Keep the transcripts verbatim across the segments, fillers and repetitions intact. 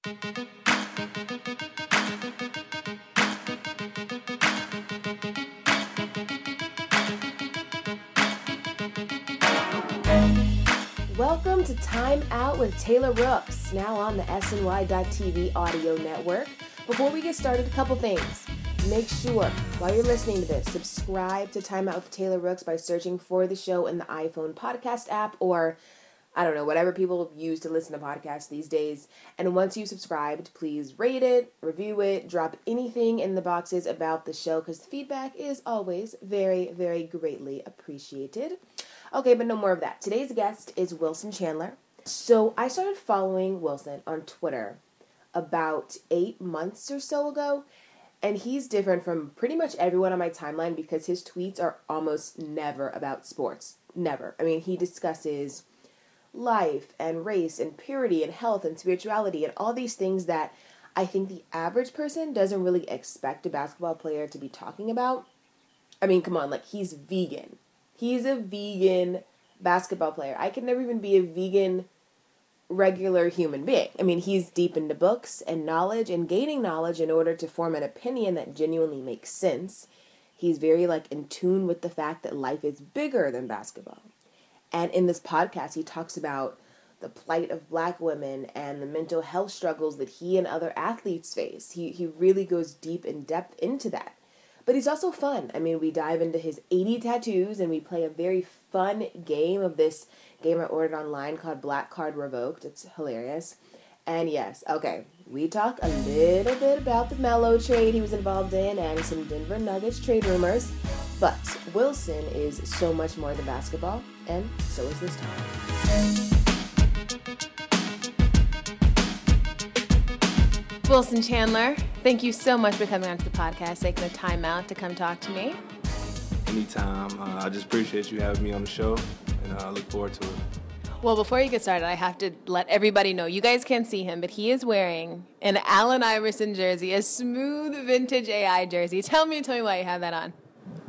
Welcome to Time Out with Taylor Rooks, now on the S N Y dot T V audio network. Before we get started, a couple things. Make sure, while you're listening to this, subscribe to Time Out with Taylor Rooks by searching for the show in the iPhone podcast app or, I don't know, whatever people use to listen to podcasts these days. And once you've subscribed, please rate it, review it, drop anything in the boxes about the show because the feedback is always very, very greatly appreciated. Okay, but no more of that. Today's guest is Wilson Chandler. So I started following Wilson on Twitter about eight months or so ago, and he's different from pretty much everyone on my timeline because his tweets are almost never about sports. Never. I mean, he discusses life and race and purity and health and spirituality and all these things that I think the average person doesn't really expect a basketball player to be talking about. I mean, come on, like, he's vegan. He's a vegan basketball player. I could never even be a vegan regular human being. I mean, he's deep into books and knowledge and gaining knowledge in order to form an opinion that genuinely makes sense. He's very, like, in tune with the fact that life is bigger than basketball. And in this podcast, he talks about the plight of black women and the mental health struggles that he and other athletes face. He he really goes deep in depth into that. But he's also fun. I mean, we dive into his eighty tattoos and we play a very fun game of this game I ordered online called Black Card Revoked. It's hilarious. And yes, okay, we talk a little bit about the Melo trade he was involved in and some Denver Nuggets trade rumors. But Wilson is so much more than basketball, and so is this time. Wilson Chandler, thank you so much for coming onto the podcast, taking the time out to come talk to me. Anytime. Uh, I just appreciate you having me on the show, and I uh, look forward to it. Well, before you get started, I have to let everybody know. You guys can't see him, but he is wearing an Allen Iverson jersey, a smooth vintage A I jersey. Tell me, tell me why you have that on.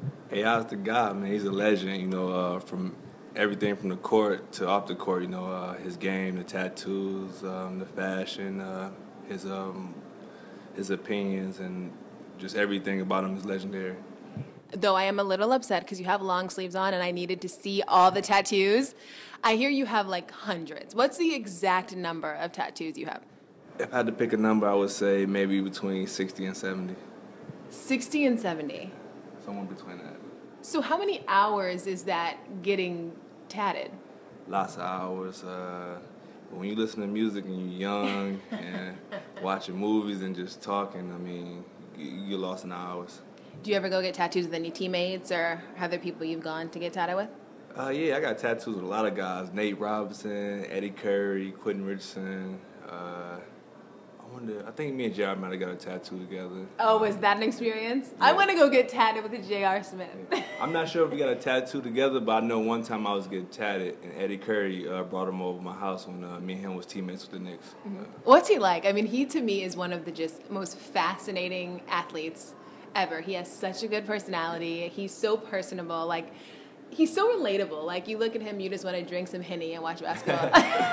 A I's the guy, man. He's a legend, you know, uh, from everything from the court to off the court, you know, uh, his game, the tattoos, um, the fashion, uh, his um, his opinions, and just everything about him is legendary. Though I am a little upset because you have long sleeves on and I needed to see all the tattoos. I hear you have like hundreds. What's the exact number of tattoos you have? If I had to pick a number, I would say maybe between sixty and seventy. sixty and seventy? Somewhere between that. So how many hours is that getting tatted? Lots of hours. Uh, when you listen to music and you're young and watching movies and just talking, I mean, you, you're lost in hours. Do you ever go get tattoos with any teammates or other people you've gone to get tatted with? Uh, yeah, I got tattoos with a lot of guys. Nate Robinson, Eddie Curry, Quentin Richardson. Uh, I wonder, I think me and J R might have got a tattoo together. Oh, was that an experience? Yeah. I want to go get tatted with a J R Smith. Yeah. I'm not sure if we got a tattoo together, but I know one time I was getting tatted, and Eddie Curry uh, brought him over to my house when uh, me and him was teammates with the Knicks. Mm-hmm. Uh, What's he like? I mean, he to me is one of the just most fascinating athletes ever. He has such a good personality. He's so personable. Like, he's so relatable. Like, you look at him, you just want to drink some Henny and watch basketball.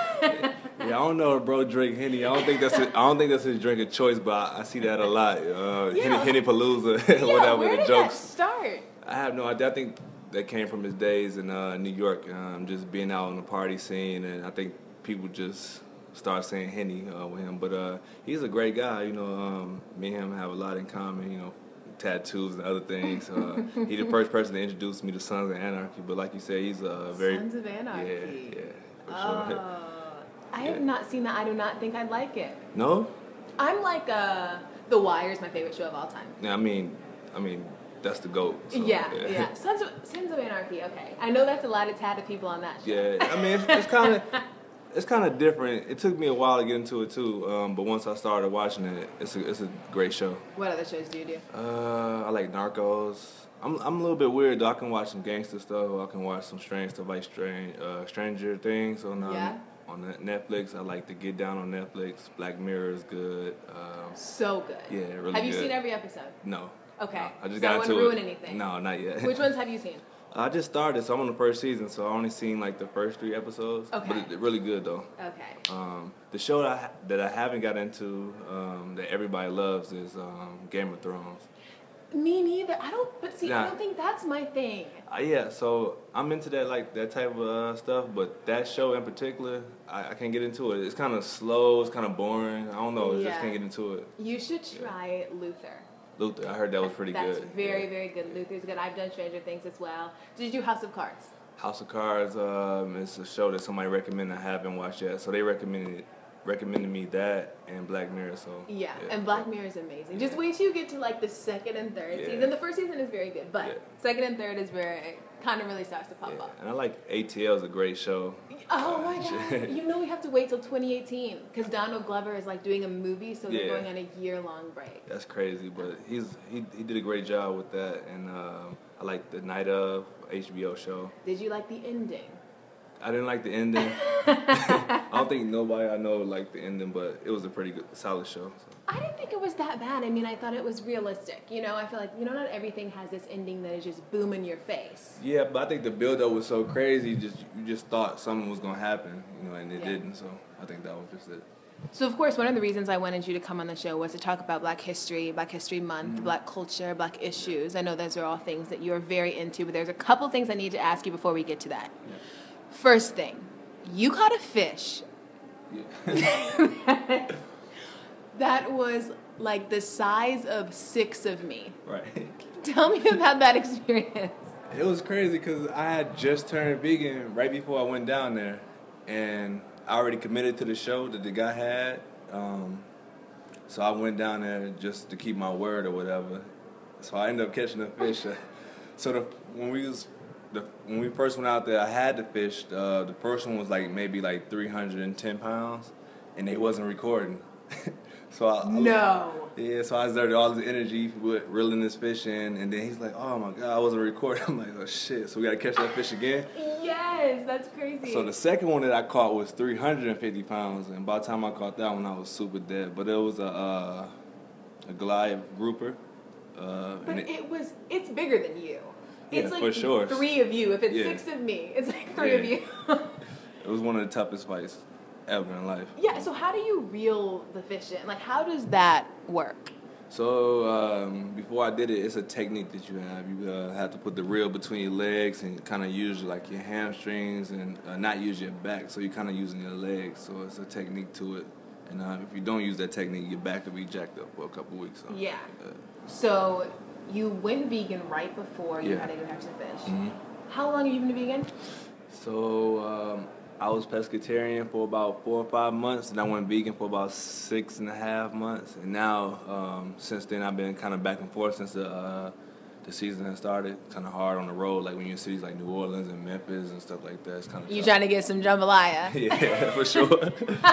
Yeah, I don't know if bro drink Henny. I don't think that's his, I don't think that's his drink of choice, but I, I see that a lot. Uh, Yeah. Henny, Henny Palooza, Yeah, whatever where the did jokes. that start? I have no idea. I think that came from his days in uh, New York, um, just being out on the party scene, and I think people just start saying Henny uh, with him. But uh, he's a great guy. You know, um, me and him have a lot in common. You know, tattoos and other things. Uh, he's the first person to introduce me to Sons of Anarchy. But like you said, he's a very Sons of Anarchy. Yeah, yeah. For Oh, sure. I have not seen that. I do not think I'd like it. No? I'm like, uh, The Wire is my favorite show of all time. Yeah, I mean, I mean, that's the GOAT. So, yeah, yeah, yeah. Sons of, Sons of Anarchy, okay. I know that's a lot of tatted people on that show. Yeah, I mean, it's, it's kind of it's kind of different. It took me a while to get into it, too. Um, but once I started watching it, it's a, it's a great show. What other shows do you do? Uh, I like Narcos. I'm I'm a little bit weird, though. I can watch some gangster stuff, or I can watch some strange stuff like strange, uh, Stranger Things on um, Yeah. on Netflix. I like to Get Down on Netflix. Black Mirror is good. Um, So good. yeah, really Have you good. seen every episode? No. Okay. No, I just So got I into wouldn't ruin it. anything. No, not yet. Which ones have you seen? I just started, so I'm on the first season, so I only seen like the first three episodes. Okay. But it's really good though. Okay. Um, the show that I, ha- that I haven't got into um, that everybody loves is um, Game of Thrones. Me neither. I don't. But see, I Nah. don't think that's my thing. Uh, yeah, so I'm into that like that type of uh, stuff, but that show in particular, I, I can't get into it. It's kind of slow. It's kind of boring. I don't know. I Yeah. just can't get into it. You should try Luther. Luther, I heard that was pretty That's good. very, Yeah. very good. Luther's good. I've done Stranger Things as well. Did you do House of Cards? House of Cards um, is a show that somebody recommended. I haven't watched yet, so they recommended recommended me that and Black Mirror. So Yeah, and Black Mirror is amazing. Just wait till you get to like the second and third Yeah. season. The first season is very good, but Yeah. second and third is where it kind of really starts to pop Yeah. up. And I like A T L is a great show. Oh my god! You know we have to wait till twenty eighteen because Donald Glover is like doing a movie, so they're Yeah. going on a year long break. That's crazy, but he's he he did a great job with that, and um, I like the Night of H B O show. Did you like the ending? I didn't like the ending. I don't think nobody I know liked the ending, but it was a pretty good, solid show. So. I didn't think it was that bad. I mean, I thought it was realistic. You know, I feel like you know not everything has this ending that is just boom in your face. Yeah, but I think the build-up was so crazy. Just you just thought something was gonna happen, you know, and it Yeah. didn't. So I think that was just it. So, of course, one of the reasons I wanted you to come on the show was to talk about Black History, Black History Month, Mm-hmm. Black culture, Black issues. I know those are all things that you're very into, but there's a couple things I need to ask you before we get to that. Yeah. First thing, you caught a fish Yeah. that was like the size of six of me. Right. Tell me about that experience. It was crazy because I had just turned vegan right before I went down there, and I already committed to the show that the guy had. Um, so I went down there just to keep my word or whatever. So I ended up catching a fish. So the, when we was the, when we first went out there, I had the fish. Uh, the first one was like maybe like three hundred ten pounds, and they wasn't recording. So I, No. I, yeah, so I exerted all this energy with reeling this fish in, and then he's like, "Oh my God, I wasn't recording." I'm like, "Oh shit!" So we gotta catch that fish again. Yes, that's crazy. So the second one that I caught was three hundred fifty pounds, and by the time I caught that one, I was super dead. But it was a uh, a Goliath grouper. Uh, But and it, it, was, it's bigger than you. It's Yeah, like for sure. three of you. If it's Yeah. six of me, it's like three of Yeah. you. it was one of the toughest fights ever in life. Yeah, so how do you reel the fish in? Like, how does that work? So um, before I did it, it's a technique that you have. You uh, have to put the reel between your legs and kind of use like your hamstrings and uh, not use your back. So you're kind of using your legs. So it's a technique to it. And uh, if you don't use that technique, your back will be jacked up for a couple weeks. So, Yeah. uh, So you went vegan right before you Yeah. had to go catch the fish. mhm. How long have you been vegan? So um, I was pescatarian for about four or five months, and I went vegan for about six and a half months. And now, um, since then, I've been kind of back and forth since the uh, the season has started. Kind of hard on the road, like when you're in cities like New Orleans and Memphis and stuff like that. It's kind of You trying to get some jambalaya? yeah, for sure.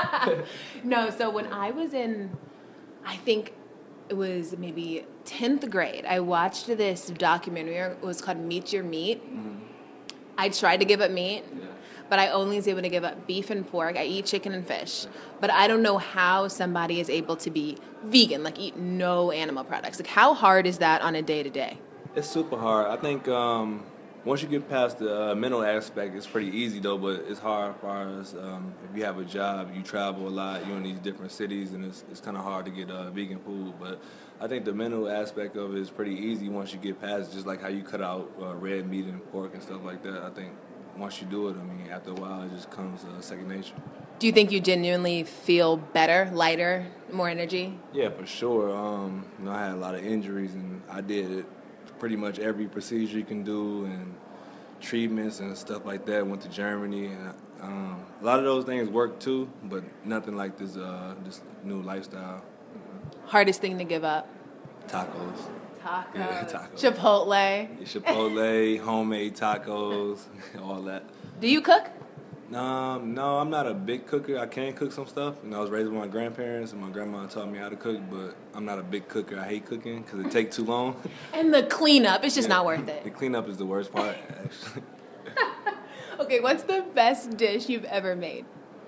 No, so when I was in, I think it was maybe tenth grade, I watched this documentary. It was called Meet Your Meat. Mhm. I tried to give up meat, Yeah. but I only was able to give up beef and pork. I eat chicken and fish. But I don't know how somebody is able to be vegan, like eat no animal products. Like, how hard is that on a day-to-day? It's super hard. I think um, once you get past the uh, mental aspect, it's pretty easy though. But it's hard as far as um, if you have a job, you travel a lot, you're in these different cities, and it's it's kind of hard to get uh, vegan food. But I think the mental aspect of it is pretty easy once you get past it. Just like how you cut out uh, red meat and pork and stuff like that. I think once you do it, I mean, after a while, it just comes uh, second nature. Do you think you genuinely feel better, lighter, more energy? Yeah, for sure. Um, you know, I had a lot of injuries, and I did pretty much every procedure you can do, and treatments and stuff like that. Went to Germany, and um, a lot of those things work too, but nothing like this uh, this new lifestyle. Hardest thing to give up? Tacos, Tacos. Yeah, tacos. Chipotle. Chipotle, homemade tacos, all that. Do you cook? Um, no, I'm not a big cooker. I can cook some stuff. You know, I was raised with my grandparents, and my grandma taught me how to cook, but I'm not a big cooker. I hate cooking because it takes too long. And the cleanup, it's just Yeah. not worth The it. cleanup is the worst part, actually. Okay, what's the best dish you've ever made?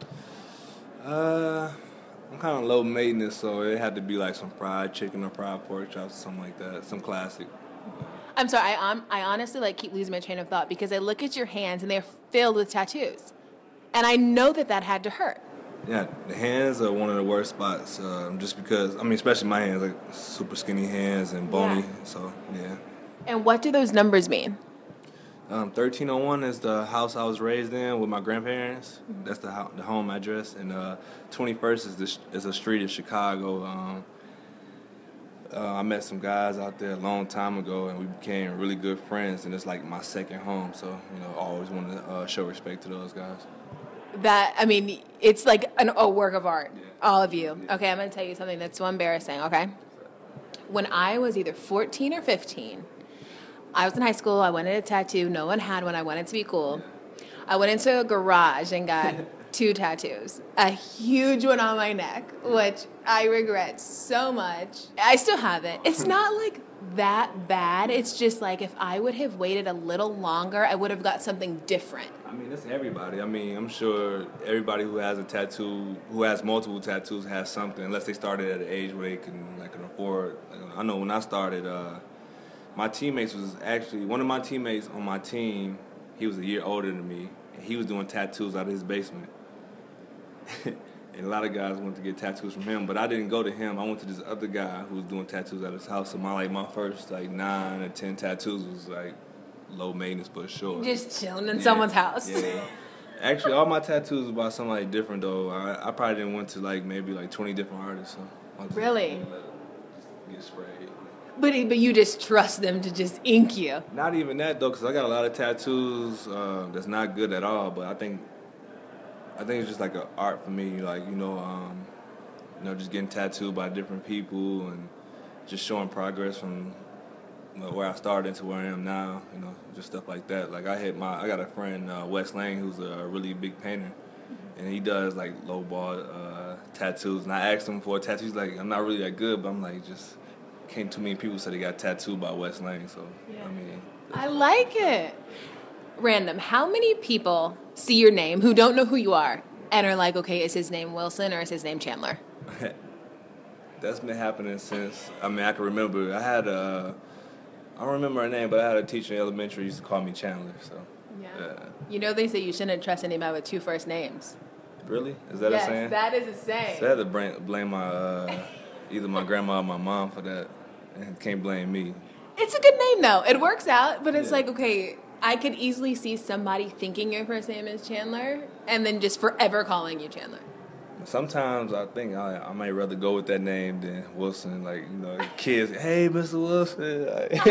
Uh, I'm kind of low maintenance, so it had to be like some fried chicken or fried pork chops or something like that. Some classic. I'm sorry. I um, I honestly like keep losing my train of thought because I look at your hands and they're filled with tattoos, and I know that that had to hurt. Yeah, the hands are one of the worst spots. Um, just because I mean, especially my hands, like super skinny hands and bony. Yeah. So yeah. And what do those numbers mean? Um, thirteen oh one is the house I was raised in with my grandparents. Mm-hmm. That's the ho- the home address, and uh, twenty-first is the sh- is a street in Chicago. Um, Uh, I met some guys out there a long time ago, and we became really good friends, and it's like my second home, so, you know, I always want to uh, show respect to those guys. That, I mean, it's like an, a work of art, yeah. all of you. Yeah. Okay, I'm going to tell you something that's so embarrassing, okay? When I was either fourteen or fifteen, I was in high school, I wanted a tattoo, no one had one, I wanted to be cool. Yeah. I went into a garage and got two tattoos. A huge one on my neck, which I regret so much. I still have it. It's not like that bad. It's just like if I would have waited a little longer, I would have got something different. I mean, it's everybody. I mean, I'm sure everybody who has a tattoo, who has multiple tattoos, has something, unless they started at an age where they can, like, can afford. Like, I know when I started, uh, my teammates was actually, one of my teammates on my team, he was a year older than me, and he was doing tattoos out of his basement. And a lot of guys wanted to get tattoos from him, but I didn't go to him. I went to this other guy who was doing tattoos at his house. So my like my first like nine or ten tattoos was like low maintenance but sure. Just chilling in yeah. someone's house. Yeah. Actually, all my tattoos were by somebody different though. I, I probably didn't went to like maybe like twenty different artists. So really? Get sprayed. But but you just trust them to just ink you. Not even that though, because I got a lot of tattoos uh, that's not good at all. But I think. I think it's just like an art for me, like, you know, um, you know, just getting tattooed by different people and just showing progress from you know, where I started to where I am now, you know, just stuff like that. Like I hit my, I got a friend, uh, Wes Lang, who's a really big painter, and he does like low-ball uh, tattoos. And I asked him for a tattoo. He's like, I'm not really that good, but I'm like, just can't too many people say they got tattooed by Wes Lang. So yeah. I mean, I like it. Random. How many people see your name who don't know who you are and are like, okay, is his name Wilson or is his name Chandler? That's been happening since, I mean, I can remember. I had a, I don't remember her name, but I had a teacher in elementary who used to call me Chandler. So, yeah. Uh, you know they say you shouldn't trust anybody with two first names. Really? Is that yes, a saying? Yes, that is a saying. So I had to blame, blame my, uh, either my grandma or my mom for that. And can't blame me. It's a good name, though. It works out, but it's yeah. like, okay, I could easily see somebody thinking your first name is Chandler and then just forever calling you Chandler. Sometimes I think I, I might rather go with that name than Wilson. Like, you know, kids, hey, Mister Wilson.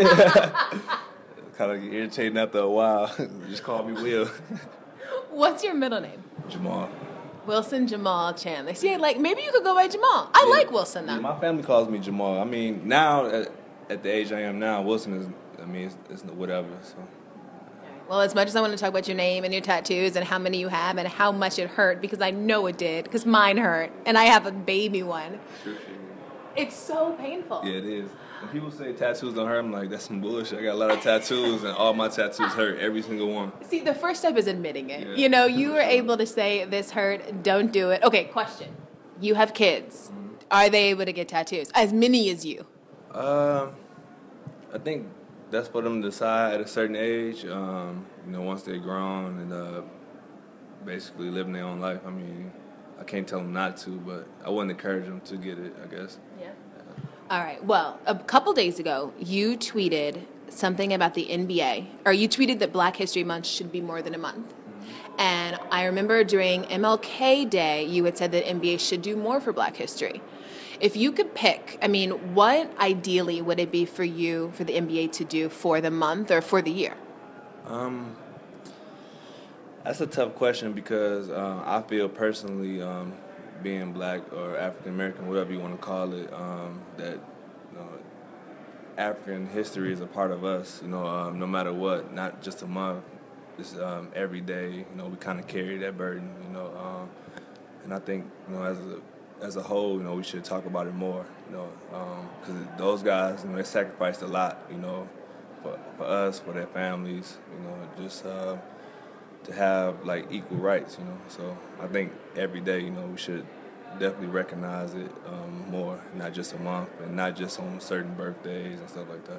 Kind of irritating after a while. Just call me Will. What's your middle name? Jamal. Wilson Jamal Chandler. See, like, maybe you could go by Jamal. I yeah. like Wilson, though. Yeah, my family calls me Jamal. I mean, now, at, at the age I am now, Wilson is, I mean, it's, it's whatever, so. Well, as much as I want to talk about your name and your tattoos and how many you have and how much it hurt, because I know it did, because mine hurt, and I have a baby one. Sure, sure. It's so painful. Yeah, it is. When people say tattoos don't hurt, I'm like, that's some bullshit. I got a lot of tattoos, and all my tattoos hurt, every single one. See, the first step is admitting it. Yeah. You know, you were able to say, this hurt, don't do it. Okay, question. You have kids. Mm-hmm. Are they able to get tattoos? As many as you? Um, I think that's for them to decide at a certain age. Um, you know, once they're grown and uh, basically living their own life. I mean, I can't tell them not to, but I wouldn't encourage them to get it, I guess. Yeah. All right. Well, a couple days ago, you tweeted something about the N B A, or you tweeted that Black History Month should be more than a month. Mm-hmm. And I remember during M L K Day, you had said that N B A should do more for Black history. If you could pick, I mean, what ideally would it be for you, for the N B A to do for the month or for the year? Um, that's a tough question because uh, I feel personally, um, being Black or African American, whatever you want to call it, um, that you know, African history is a part of us. You know, um, no matter what, not just a month. It's um, every day. You know, we kind of carry that burden. You know, um, and I think you know as a as a whole, you know, we should talk about it more. You know, because um, those guys, you know, they sacrificed a lot. You know, for for us, for their families. You know, just. Uh, to have like equal rights, you know. So I think every day, you know, we should definitely recognize it um, more, not just a month and not just on certain birthdays and stuff like that.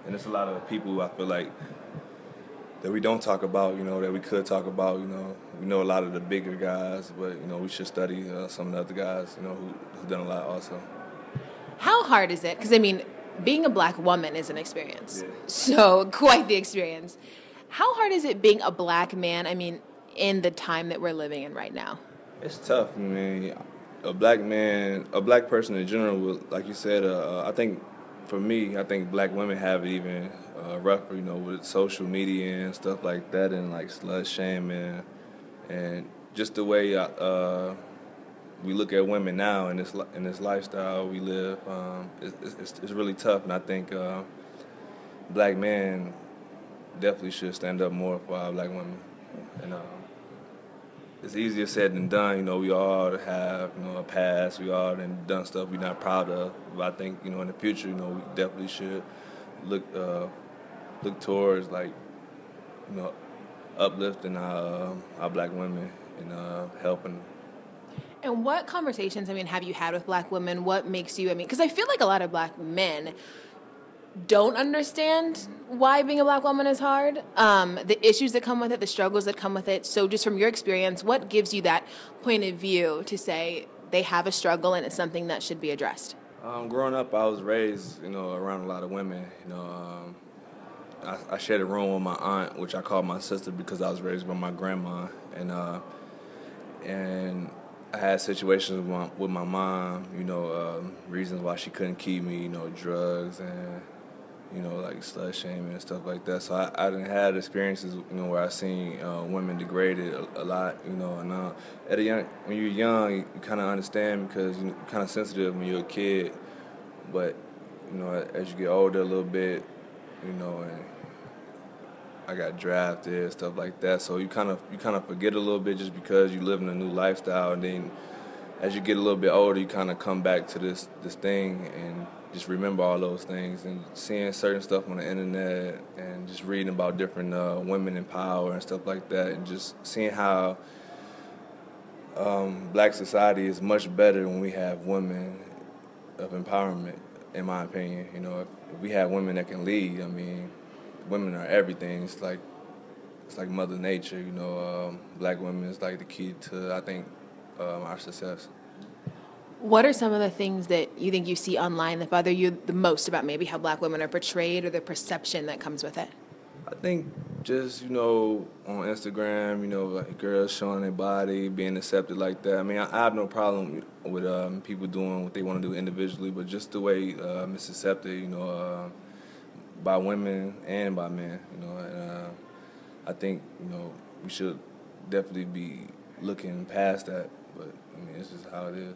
and there's a lot of people I feel like that we don't talk about, you know, that we could talk about. You know, we know a lot of the bigger guys, but you know, we should study uh, some of the other guys, you know, who who've done a lot also. How hard is it? Because I mean, being a black woman is an experience, Yeah. so quite the experience. How hard is it being a black man? I mean, in the time that we're living in right now. It's tough. I mean, a black man, a black person in general, will, like you said, uh, I think for me, I think black women have it even uh, rougher, you know, with social media and stuff like that, and like slut shaming, and just the way uh, we look at women now in this in this lifestyle we live. Um, it's, it's, it's really tough, and I think uh, black men definitely should stand up more for our black women. And uh, it's easier said than done. You know, we all have, you know, a past. We all done done stuff we're not proud of. But I think, you know, in the future, you know, we definitely should look uh, look towards, like, you know, uplifting our uh, our black women and uh, helping. And what conversations, I mean, have you had with black women? What makes you, I mean, because I feel like a lot of black men don't understand why being a black woman is hard, um, the issues that come with it, the struggles that come with it. So just from your experience, what gives you that point of view to say they have a struggle and it's something that should be addressed? Um, growing up, I was raised, you know, around a lot of women. You know, um, I, I shared a room with my aunt, which I called my sister because I was raised by my grandma, and uh, and I had situations with my, with my mom. You know, um, reasons why she couldn't keep me. You know, drugs and, you know, like slut shaming and stuff like that. So I, I didn't have experiences, you know, where I seen uh, women degraded a, a lot, you know. And uh, at a young, when you're young, you, you kind of understand because you're kind of sensitive when you're a kid. But, you know, as you get older a little bit, you know, and I got drafted, stuff like that. So you kind of you kind of forget a little bit just because you live in a new lifestyle, and then as you get a little bit older, you kind of come back to this this thing and just remember all those things, and seeing certain stuff on the internet and just reading about different uh, women in power and stuff like that, and just seeing how um, black society is much better when we have women of empowerment, in my opinion. You know, if, if we have women that can lead, I mean, women are everything. It's like it's like Mother Nature, you know. Um, black women is like the key to, I think, um, our success. What are some of the things that you think you see online that bother you the most about maybe how black women are portrayed or the perception that comes with it? I think just, you know, on Instagram, you know, like girls showing their body, being accepted like that. I mean, I, I have no problem with um, people doing what they want to do individually, but just the way uh, it's accepted, you know, uh, by women and by men, you know. And, uh, I think, you know, we should definitely be looking past that, but, I mean, it's just how it is.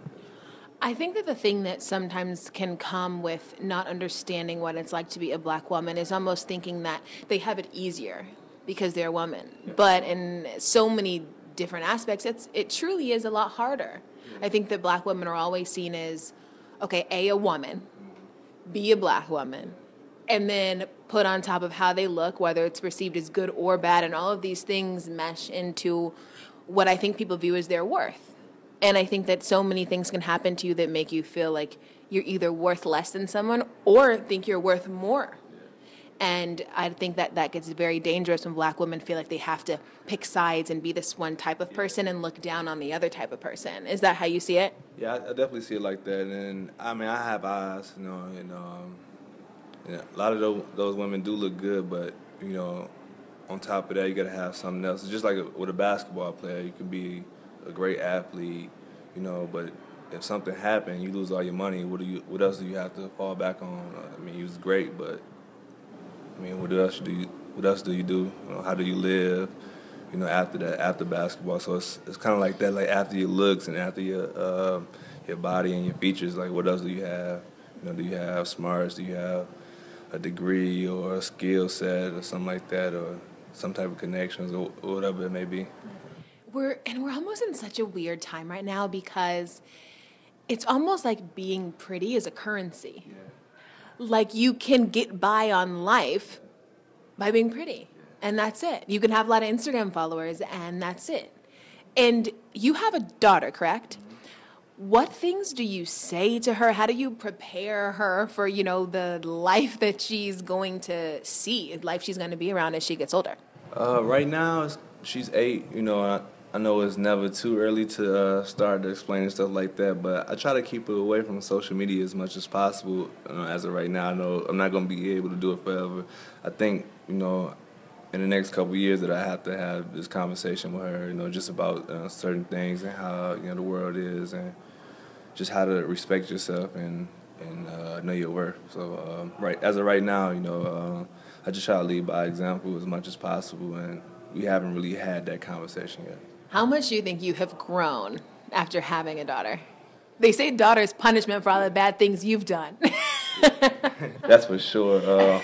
I think that the thing that sometimes can come with not understanding what it's like to be a black woman is almost thinking that they have it easier because they're a woman. Yeah. But in so many different aspects, it's it truly is a lot harder. Yeah. I think that black women are always seen as, okay, A, a woman, B, a black woman, and then put on top of how they look, whether it's perceived as good or bad, and all of these things mesh into what I think people view as their worth. And I think that so many things can happen to you that make you feel like you're either worth less than someone or think you're worth more. And I think that that gets very dangerous when black women feel like they have to pick sides and be this one type of person and look down on the other type of person. Is that how you see it? Yeah, I, I definitely see it like that. And, I mean, I have eyes, you know, and um, yeah, a lot of those, those women do look good, but, you know, on top of that, you got to have something else. It's just like a, with a basketball player. You can be a great athlete, you know, but if something happened, you lose all your money, what do you what else do you have to fall back on? I mean, you was great, but I mean, what else do you what else do you do? You know, how do you live, you know, after that, after basketball? So it's it's kind of like that, like after your looks and after your uh, your body and your features, like what else do you have? You know, do you have smarts? Do you have a degree or a skill set or something like that, or some type of connections or, or whatever it may be? We're and we're almost in such a weird time right now because it's almost like being pretty is a currency. Yeah. Like you can get by on life by being pretty, and that's it. You can have a lot of Instagram followers, and that's it. And you have a daughter, correct? What things do you say to her? How do you prepare her for, you know, the life that she's going to see, life she's going to be around as she gets older? Uh, right now, it's- she's eight. You know, I, I know it's never too early to uh, start explaining stuff like that, but I try to keep her away from social media as much as possible. Uh, as of right now, I know I'm not going to be able to do it forever. I think, you know, in the next couple of years that I have to have this conversation with her, you know, just about uh, certain things and how, you know, the world is and just how to respect yourself and and uh, know your worth. So um, right as of right now, you know, uh, I just try to lead by example as much as possible, and we haven't really had that conversation yet. How much do you think you have grown after having a daughter? They say daughter's punishment for all the bad things you've done. That's for sure. Uh,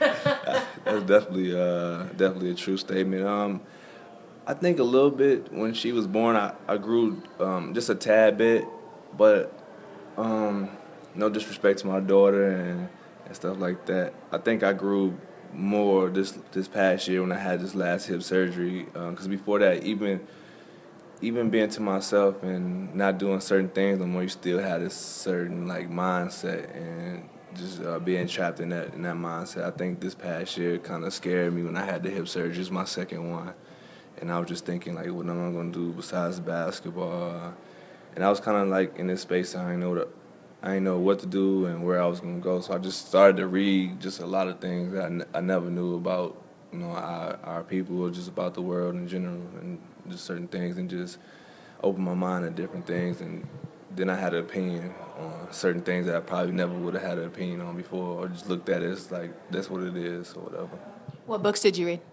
that's definitely uh, definitely a true statement. Um, I think a little bit when she was born, I, I grew um, just a tad bit, but um, no disrespect to my daughter and, and stuff like that. I think I grew more this this past year when I had this last hip surgery. Because um, before that, even even being to myself and not doing certain things no more, you still had this certain like mindset and just uh, being trapped in that in that mindset. I think this past year kind of scared me when I had the hip surgery. It was my second one, and I was just thinking like, what am I gonna do besides basketball? And I was kind of like in this space. I didn't know what I didn't know what to do and where I was gonna go. So I just started to read just a lot of things that I, n- I never knew about, you know, our, our people or just about the world in general and just certain things, and just open my mind to different things. And then I had an opinion on certain things that I probably never would have had an opinion on before, or just looked at it as like that's what it is or whatever. What books did you read?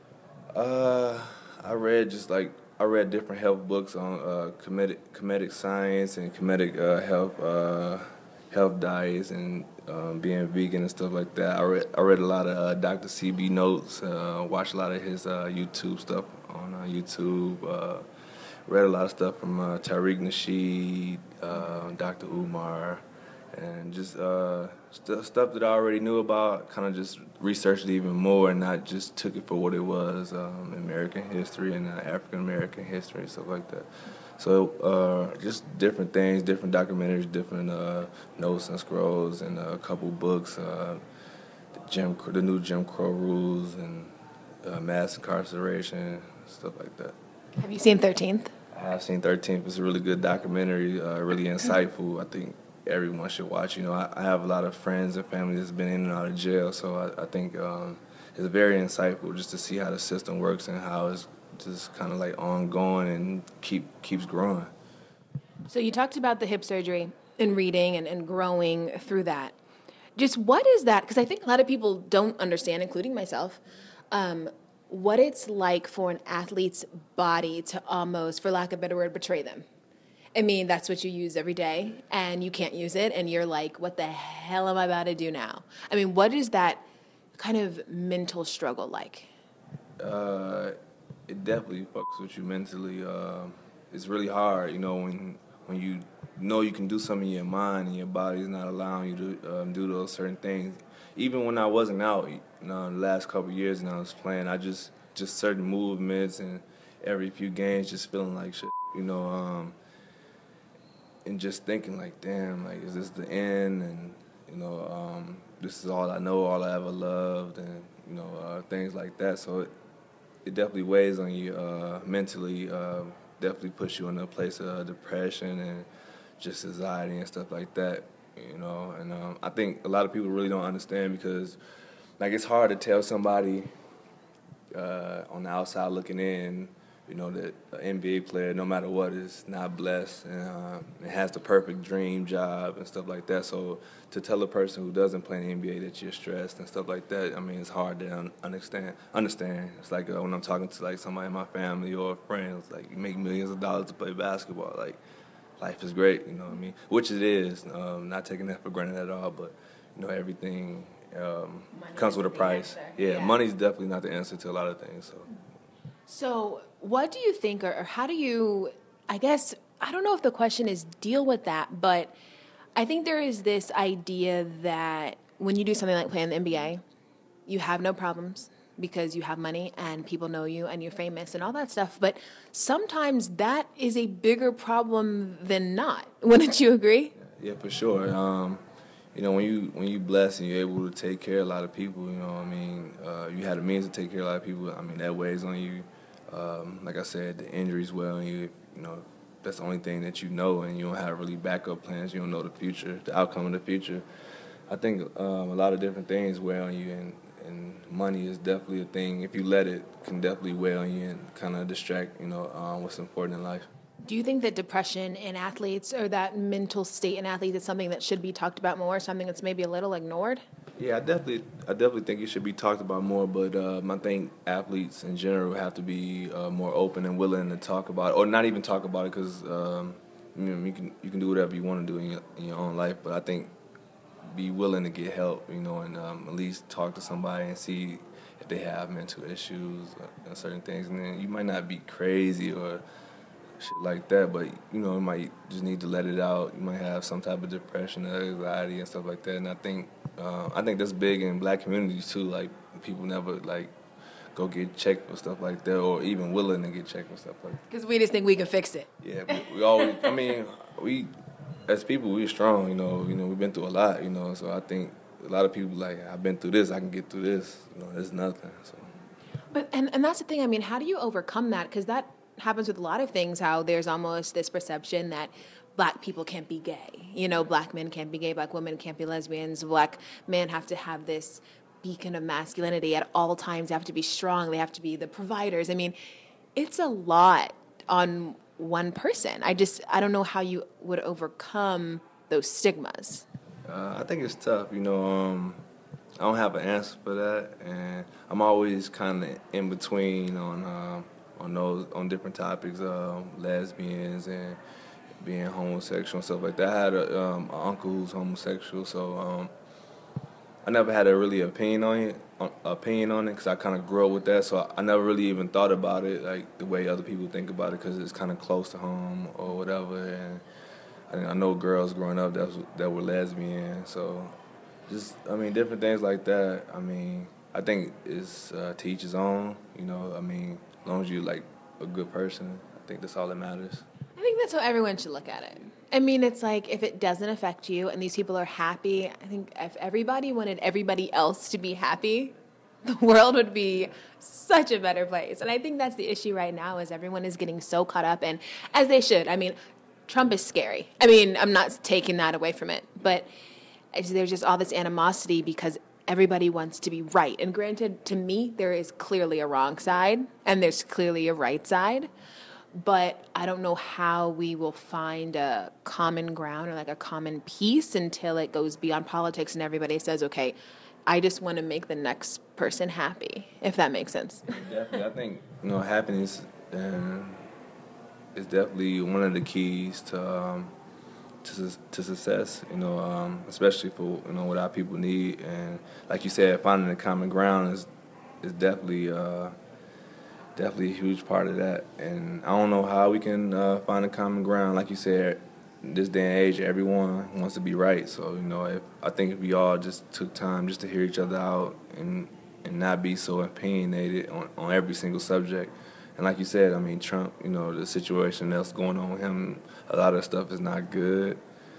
Uh, I read just like I read different health books on uh, comedic comedic science and comedic uh, health uh, health diets and um, being vegan and stuff like that. I read I read a lot of uh, Doctor C B notes. Uh, watched a lot of his uh, YouTube stuff on uh, YouTube. Uh, read a lot of stuff from uh, Tariq Nasheed, uh, Doctor Umar, and just uh, st- stuff that I already knew about. Kind of just researched it even more and not just took it for what it was, um, American history and uh, African American history and stuff like that. So uh, just different things, different documentaries, different uh, notes and scrolls, and a couple books. Uh, the Jim, the new Jim Crow rules and uh, mass incarceration, stuff like that. Have you seen thirteenth? I have seen thirteenth. It's a really good documentary, uh, really insightful. I think everyone should watch. You know, I, I have a lot of friends and family that's been in and out of jail, so I, I think um, it's very insightful just to see how the system works and how it's just kind of like ongoing and keep keeps growing. So you talked about the hip surgery and reading and, and growing through that. Just what is that? Because I think a lot of people don't understand, including myself, um, what it's like for an athlete's body to almost, for lack of a better word, betray them. I mean, that's what you use every day, and you can't use it, and you're like, what the hell am I about to do now? I mean, what is that kind of mental struggle like? Uh, it definitely fucks with you mentally. Uh, it's really hard, you know, when when you know you can do something in your mind and your body's not allowing you to um, do those certain things. Even when I wasn't out, you know, the last couple of years and I was playing, I just just certain movements and every few games just feeling like shit, you know, um, and just thinking like, damn, like, is this the end? And, you know, um, this is all I know, all I ever loved, and, you know, uh, things like that. So it, it definitely weighs on you uh, mentally, uh, definitely puts you in a place of depression and just anxiety and stuff like that, you know. And um, I think a lot of people really don't understand because, like, it's hard to tell somebody uh, on the outside looking in, you know, that an N B A player, no matter what, is not blessed and uh, it has the perfect dream job and stuff like that. So to tell a person who doesn't play in the N B A that you're stressed and stuff like that, I mean, it's hard to un- understand. Understand. It's like uh, when I'm talking to like somebody in my family or friends, like you make millions of dollars to play basketball, like life is great, you know what I mean? Which it is. Um, not taking that for granted at all, but you know, everything um, comes with a price. Yeah, yeah, money's definitely not the answer to a lot of things. So. So what do you think, or, or how do you, I guess, I don't know if the question is deal with that, but I think there is this idea that when you do something like play in the N B A, you have no problems. because you have money and people know you and you're famous and all that stuff. But sometimes that is a bigger problem than not. Wouldn't you agree? Yeah, for sure. Um, you know, when you when you blessed and you're able to take care of a lot of people, you know what I mean, uh, you had the means to take care of a lot of people, I mean, that weighs on you. Um, like I said, the injuries weigh on you, you know, that's the only thing that you know, and you don't have really backup plans. You don't know the future, the outcome of the future. I think um, a lot of different things weigh on you, and, and money is definitely a thing. If you let it, can definitely weigh on you and kind of distract, you know, um, what's important in life. Do you think that depression in athletes or that mental state in athletes is something that should be talked about more, something that's maybe a little ignored? Yeah, I definitely, I definitely think it should be talked about more. But um, I think athletes in general have to be uh, more open and willing to talk about it, or not even talk about it, because um, you know, you can you can do whatever you want to do in your, in your own life. But I think be willing to get help, you know, and um, at least talk to somebody and see if they have mental issues and certain things. And then you might not be crazy or shit like that, but you know, you might just need to let it out. You might have some type of depression or anxiety and stuff like that. And I think uh, I think that's big in black communities too. Like, people never like go get checked for stuff like that, or even willing to get checked for stuff like that. Because we just think we can fix it. Yeah, we, we always. I mean, we as people, we're strong. You know, you know, we've been through a lot. You know, so I think a lot of people like, I've been through this. I can get through this. You know, it's nothing. So. But and and that's the thing. I mean, how do you overcome that? Because that happens with a lot of things, how there's almost this perception that black people can't be gay. You know, black men can't be gay, black women can't be lesbians, black men have to have this beacon of masculinity at all times. They have to be strong. They have to be the providers. I mean, it's a lot on one person. I just, I don't know how you would overcome those stigmas. Uh, I think it's tough, you know. Um, I don't have an answer for that, and I'm always kind of in between on um, on those on different topics, um, lesbians and being homosexual and stuff like that. I had a, um, an uncle who's homosexual, so um, I never had a really opinion on it, opinion on it, because I kind of grew up with that. So I never really even thought about it like the way other people think about it, because it's kind of close to home or whatever. And I, I know girls growing up that was, that were lesbian, so just I mean different things like that. I mean, I think it's uh, to each his own. You know, I mean, as long as you're like a good person, I think that's all that matters. I think that's how everyone should look at it. I mean, it's like, if it doesn't affect you and these people are happy, I think if everybody wanted everybody else to be happy, the world would be such a better place. And I think that's the issue right now, is everyone is getting so caught up, and as they should. I mean, Trump is scary. I mean, I'm not taking that away from it, but it's, there's just all this animosity because everybody wants to be right. And granted, to me, there is clearly a wrong side and there's clearly a right side. But I don't know how we will find a common ground or like a common peace until it goes beyond politics and everybody says, okay, I just want to make the next person happy, if that makes sense. Definitely. I think, you know, happiness uh, is definitely one of the keys to um, to, to success, you know, um, especially for, you know, what our people need. And like you said, finding a common ground is, is definitely... Uh, Definitely a huge part of that, and I don't know how we can uh, find a common ground. Like you said, in this day and age, everyone wants to be right. So, you know, if, I think if we all just took time just to hear each other out and and not be so opinionated on, on every single subject. And like you said, I mean, Trump, you know, the situation that's going on with him, a lot of stuff is not good.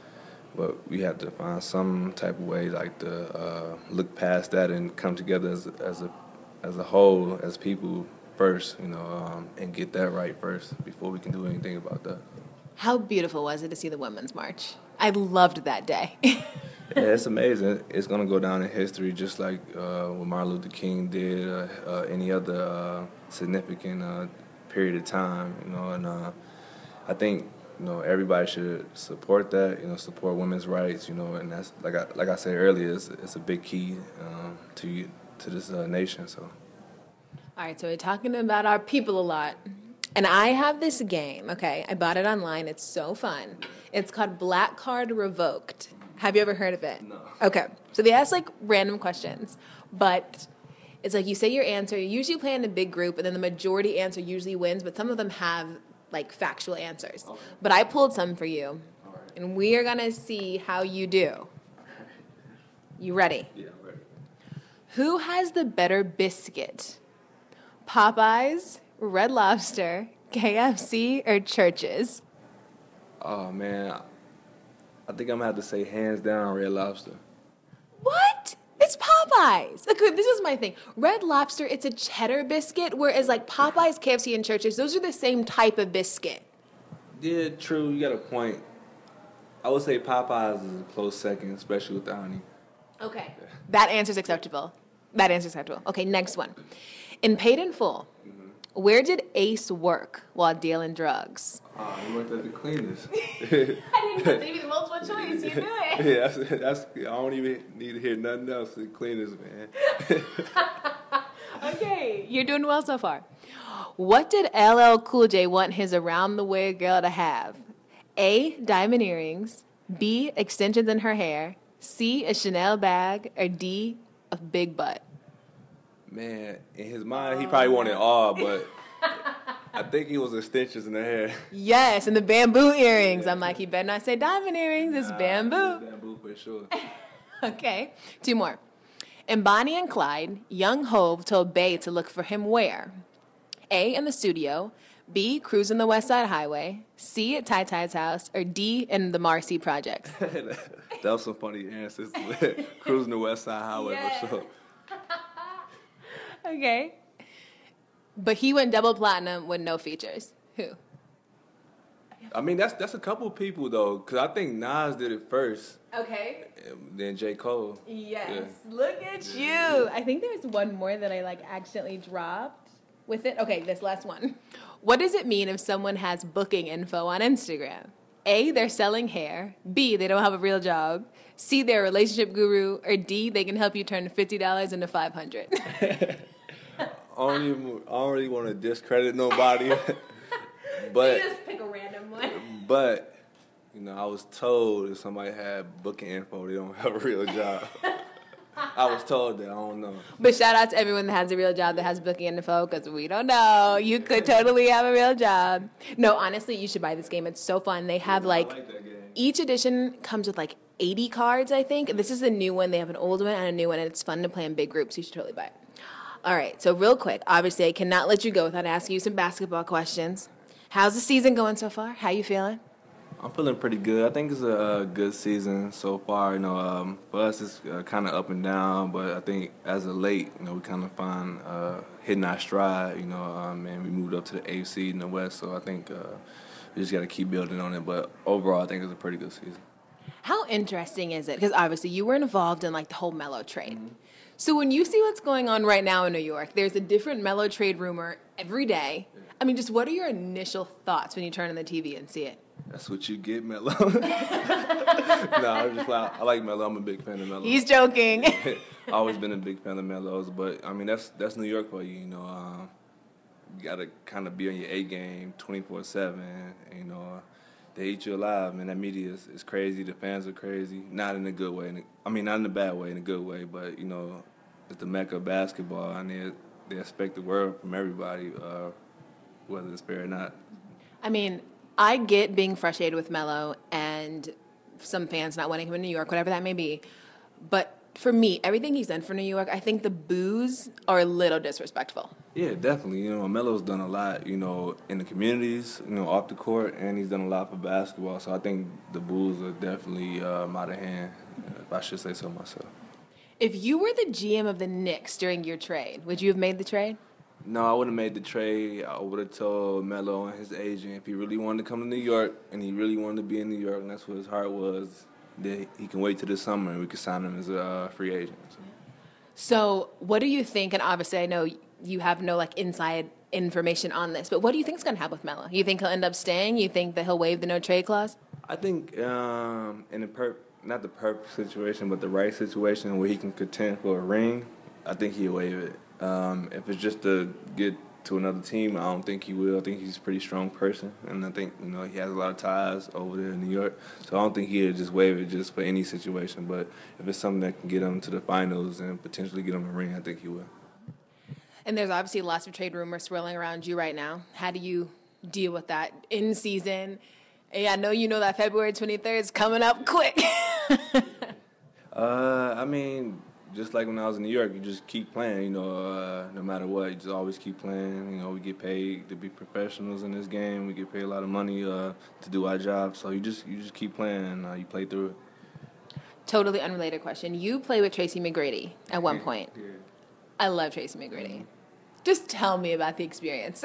But we have to find some type of way, like to uh, look past that and come together as as a as a whole, as people. First, you know, um, and get that right first before we can do anything about that. How beautiful was it to see the Women's March? I loved that day. Yeah, it's amazing. It's going to go down in history just like uh, what Martin Luther King did, uh, uh, any other uh, significant uh, period of time, you know, and uh, I think, you know, everybody should support that, you know, support women's rights, you know, and that's, like I, like I said earlier, it's, it's a big key um, to, to this uh, nation, so. All right, so we're talking about our people a lot. And I have this game, okay? I bought it online. It's so fun. It's called Black Card Revoked. Have you ever heard of it? No. Okay. So they ask, like, random questions. But it's like you say your answer. You usually play in a big group, and then the majority answer usually wins. But some of them have, like, factual answers. Okay. But I pulled some for you. All right. And we are going to see how you do. You ready? Yeah, I'm ready. Who has the better biscuit? Popeyes, Red Lobster, K F C, or Church's? Oh, man. I think I'm going to have to say hands down Red Lobster. What? It's Popeyes. Okay, this is my thing. Red Lobster, it's a cheddar biscuit, whereas like Popeyes, K F C, and Church's, those are the same type of biscuit. Yeah, true. You got a point. I would say Popeyes is a close second, especially with the honey. Okay. That answer's acceptable. That answer's acceptable. Okay, next one. In Paid in Full, mm-hmm. where did Ace work while dealing drugs? Oh, he worked at the cleaners. I didn't know maybe the multiple choice. You knew it. Yeah, that's, that's, I don't even need to hear nothing else. The cleaners, man. Okay, you're doing well so far. What did L L Cool J want his around-the-way girl to have? A, diamond earrings. B, extensions in her hair. C, a Chanel bag. Or D, a big butt. Man, in his mind, he probably wanted all, but I think he was extensions in the hair. Yes, and the bamboo earrings. I'm like, he better not say diamond earrings. It's nah, bamboo. It's bamboo for sure. Okay, two more. In Bonnie and Clyde, young Hove told Bay to look for him where? A, in the studio. B, cruising the West Side Highway. C, at Ty Ty's house. Or D, in the Marcy Projects. That was some funny answers. Cruising the West Side Highway yeah. for sure. Okay. But he went double platinum with no features. Who? I mean, that's that's a couple people, though, because I think Nas did it first. Okay. Then J. Cole. Yes. Yeah. Look at you. I think there was one more that I, like, accidentally dropped with it. Okay, this last one. What does it mean if someone has booking info on Instagram? A, they're selling hair. B, they don't have a real job. C, they're a relationship guru. Or D, they can help you turn fifty dollars into five hundred dollars. I don't even, I don't really want to discredit nobody. But you just pick a random one. But, you know, I was told if somebody had booking info, they don't have a real job. I was told that. I don't know. But shout out to everyone that has a real job that has booking info, because we don't know. You could totally have a real job. No, honestly, you should buy this game. It's so fun. They have, like, I like that game. Each edition comes with, like, eighty cards, I think. This is a new one. They have an old one and a new one, and it's fun to play in big groups. You should totally buy it. All right, so real quick, obviously, I cannot let you go without asking you some basketball questions. How's the season going so far? How you feeling? I'm feeling pretty good. I think it's a good season so far. You know, um, for us, it's uh, kind of up and down, but I think as of late, you know, we kind of find uh, hitting our stride. You know, um, and we moved up to the eighth seed in the West, so I think uh, we just got to keep building on it. But overall, I think it's a pretty good season. How interesting is it? Because obviously, you were involved in like the whole Melo trade. Mm-hmm. So when you see what's going on right now in New York, there's a different Melo trade rumor every day. I mean, just what are your initial thoughts when you turn on the T V and see it? That's what you get, Melo. no, I'm just like, I like Melo. I'm a big fan of Melo. He's joking. I've always been a big fan of Melo's, but I mean that's that's New York for you. You know, um, you gotta kind of be on your A game twenty-four seven. You know, they eat you alive, man. That media is, is crazy. The fans are crazy. Not in a good way. In a, I mean, not in a bad way. In a good way. But you know, it's the mecca of basketball, and they they expect the world from everybody, uh, whether it's fair or not. I mean, I get being frustrated with Melo and some fans not wanting him in New York, whatever that may be. But for me, everything he's done for New York, I think the boos are a little disrespectful. Yeah, definitely. You know, Melo's done a lot, you know, in the communities, you know, off the court, and he's done a lot for basketball. So I think the boos are definitely um, out of hand, if I should say so myself. If you were the G M of the Knicks during your trade, would you have made the trade? No, I wouldn't have made the trade. I would have told Melo and his agent if he really wanted to come to New York and he really wanted to be in New York and that's what his heart was, that he can wait till the summer and we can sign him as a uh, free agent. So. so what do you think, and obviously I know you have no like inside information on this, but what do you think is going to happen with Melo? You think he'll end up staying? You think that he'll waive the no trade clause? I think um, in the per not the perfect situation, but the right situation where he can contend for a ring, I think he'll waive it. Um, if it's just to get to another team, I don't think he will. I think he's a pretty strong person, and I think you know he has a lot of ties over there in New York. So I don't think he'll just waive it just for any situation. But if it's something that can get him to the finals and potentially get him a ring, I think he will. And there's obviously lots of trade rumors swirling around you right now. How do you deal with that in season? Hey, I know you know that February twenty-third is coming up quick. uh, I mean. just like when I was in New York, you just keep playing, you know, uh, no matter what. You just always keep playing. You know, we get paid to be professionals in this game. We get paid a lot of money uh, to do our job. So you just you just keep playing, and uh, you play through it. Totally unrelated question. You play with Tracy McGrady at one point. Yeah. I love Tracy McGrady. Just tell me about the experience.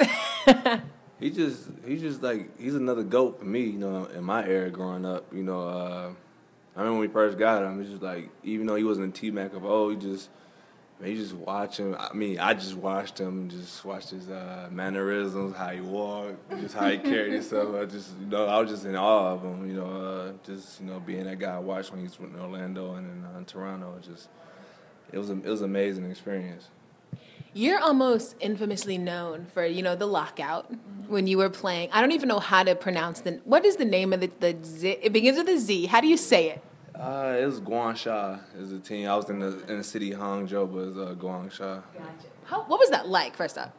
He just, he just like, he's another GOAT for me, you know, in my era growing up. You know, uh, I remember when we first got him, it's just like, even though he wasn't a T-Mac of, oh, he just, man, you just watch him. I mean, I just watched him, just watched his uh, mannerisms, how he walked, just how he carried himself. I just, you know, I was just in awe of him, you know, uh, just, you know, being that guy I watched when he was in Orlando and in, uh, in Toronto. It just, it was, a, it was an amazing experience. You're almost infamously known for, you know, the lockout when you were playing. I don't even know how to pronounce the, what is the name of the, the Z? It begins with a Z. How do you say it? Uh, it was Guangxia is the team. I was in the in the city of Hangzhou, but it was uh, Guangxia. Gotcha. How, what was that like, first up?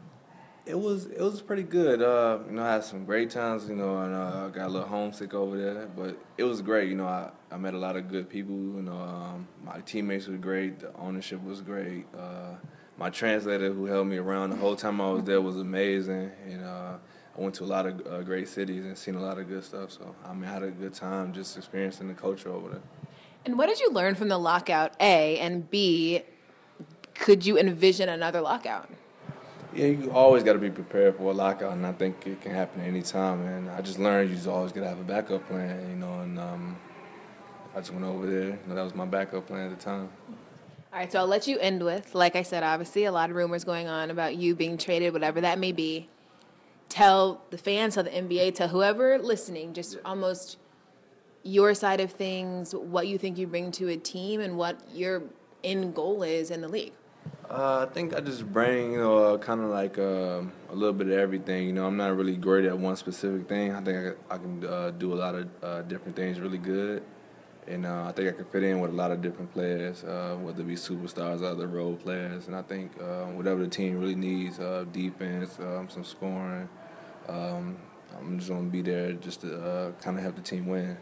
It was it was pretty good. Uh, you know, I had some great times. You know, and uh, I got a little homesick over there, but it was great. You know, I, I met a lot of good people. You know, um, my teammates were great. The ownership was great. Uh, my translator, who held me around the whole time I was there, was amazing. And uh, I went to a lot of uh, great cities and seen a lot of good stuff. So I mean, I had a good time just experiencing the culture over there. And what did you learn from the lockout? A, and B, could you envision another lockout? Yeah, you always got to be prepared for a lockout, and I think it can happen at any time. And I just learned you just always got to have a backup plan, you know. And um, I just went over there. You know, that was my backup plan at the time. All right, so I'll let you end with, like I said, obviously a lot of rumors going on about you being traded, whatever that may be. Tell the fans, tell the N B A, tell whoever listening, just almost your side of things, what you think you bring to a team, and what your end goal is in the league. Uh, I think I just bring, you know, uh, kind of like uh, a little bit of everything. You know, I'm not really great at one specific thing. I think I, I can uh, do a lot of uh, different things really good. And uh, I think I can fit in with a lot of different players, uh, whether it be superstars or other role players. And I think uh, whatever the team really needs, uh, defense, um, some scoring, um, I'm just going to be there just to uh, kind of help the team win.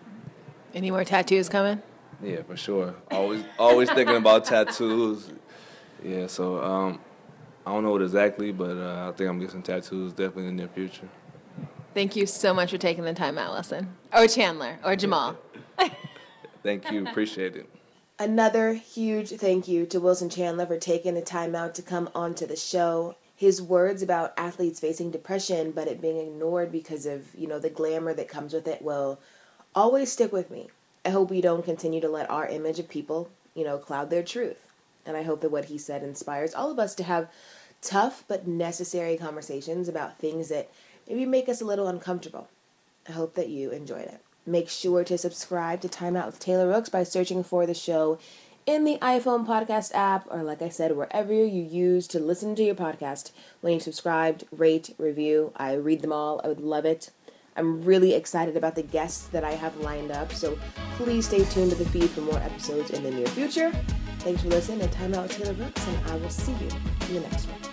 Any more tattoos coming? Yeah, for sure. Always always thinking about tattoos. Yeah, so um, I don't know what exactly, but uh, I think I'm getting some tattoos definitely in the near future. Thank you so much for taking the time out, Wilson. Or Chandler, or Jamal. Thank you. Appreciate it. Another huge thank you to Wilson Chandler for taking the time out to come onto the show. His words about athletes facing depression but it being ignored because of, you know, the glamour that comes with it will always stick with me. I hope we don't continue to let our image of people, you know, cloud their truth. And I hope that what he said inspires all of us to have tough but necessary conversations about things that maybe make us a little uncomfortable. I hope that you enjoyed it. Make sure to subscribe to Time Out with Taylor Rooks by searching for the show in the iPhone podcast app, or like I said, wherever you use to listen to your podcast. When you subscribed, rate, review, I read them all. I would love it. I'm really excited about the guests that I have lined up, so please stay tuned to the feed for more episodes in the near future. Thanks for listening to Time Out with Taylor Rooks, and I will see you in the next one.